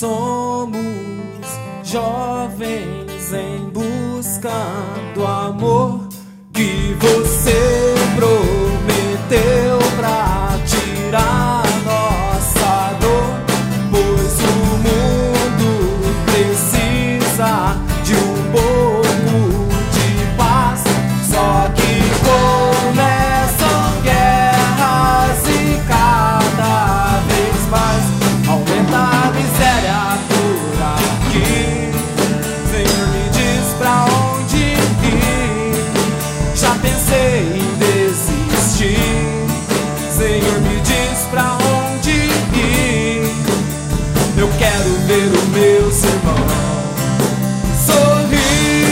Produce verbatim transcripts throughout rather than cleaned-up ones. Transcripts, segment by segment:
Somos jovens em busca do amor que você prometeu pra tirar nossa dor, pois o mundo precisa de um pouco de paz. Só que começam guerras e cada vez mais aumenta a miséria por aqui. Senhor, me diz pra onde ir. Já pensei em desistir. Senhor, me diz pra onde ir. Eu quero ver o meu irmão sorrir.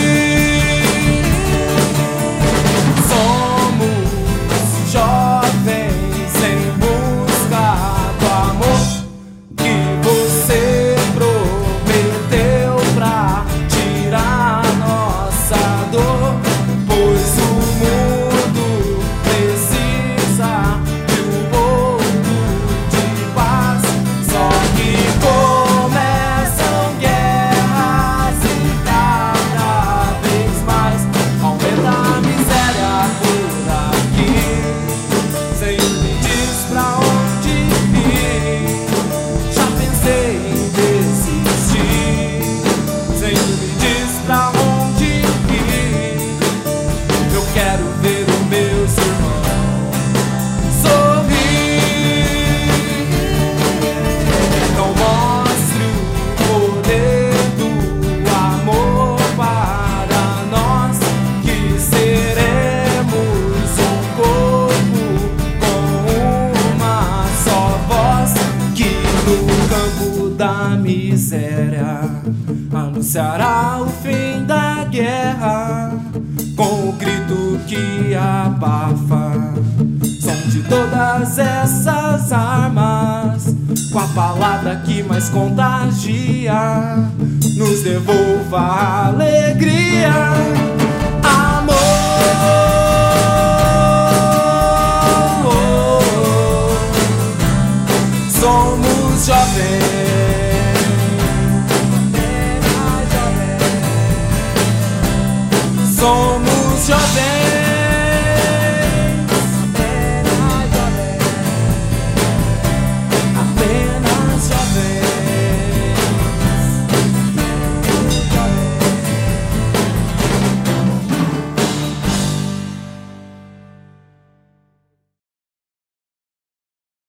Somos jovens em busca do amor que você prometeu pra tirar nossa dor, pois o mundo precisa de um pouco de paz. Só que começam guerras e cada vez mais aumenta a miséria por aqui. Senhor, me diz pra onde ir. Já pensei em desistir. Senhor, me diz pra onde ir. Eu quero ver o meu irmão sorrir. Então mostre o poder do amor para nós, que seremos um corpo com uma só voz, que no campo da miséria anunciará o fim da guerra, com o grito que abafa som de todas essas armas, com a palavra que mais contagia, nos devolva a alegria.